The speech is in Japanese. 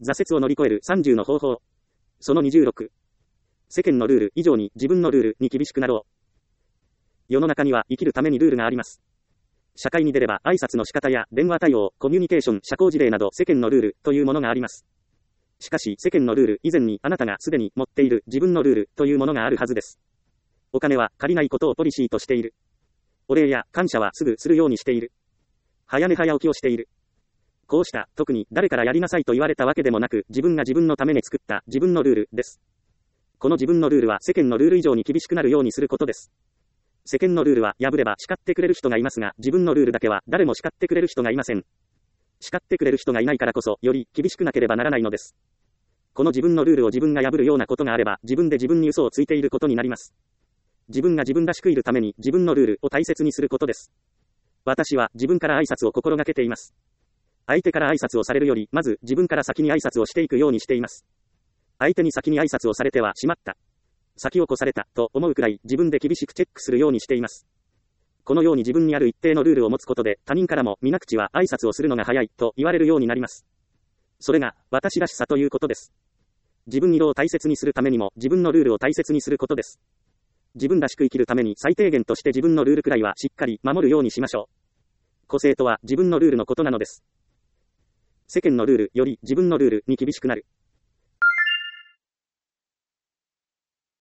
挫折を乗り越える30の方法。その26。世間のルール以上に自分のルールに厳しくなろう。世の中には生きるためにルールがあります。社会に出れば挨拶の仕方や電話対応、コミュニケーション、社交辞令など世間のルールというものがあります。しかし世間のルール以前にあなたがすでに持っている自分のルールというものがあるはずです。お金は借りないことをポリシーとしている。お礼や感謝はすぐするようにしている。早寝早起きをしている。こうした特に誰からやりなさいと言われたわけでもなく自分が自分のために作った自分のルールです。この自分のルールは世間のルール以上に厳しくなるようにすることです。世間のルールは破れば叱ってくれる人がいますが、自分のルールだけは誰も叱ってくれる人がいません。叱ってくれる人がいないからこそ、より厳しくなければならないのです。この自分のルールを自分が破るようなことがあれば、自分で自分に嘘をついていることになります。自分が自分らしくいるために自分のルールを大切にすることです。私は自分から挨拶を心がけています。相手から挨拶をされるより、まず自分から先に挨拶をしていくようにしています。相手に先に挨拶をされてはしまった。先を越されたと思うくらい自分で厳しくチェックするようにしています。このように自分にある一定のルールを持つことで他人からも皆口は挨拶をするのが早いと言われるようになります。それが私らしさということです。自分色を大切にするためにも自分のルールを大切にすることです。自分らしく生きるために最低限として自分のルールくらいはしっかり守るようにしましょう。個性とは自分のルールのことなのです。世間のルールより自分のルールに厳しくなる。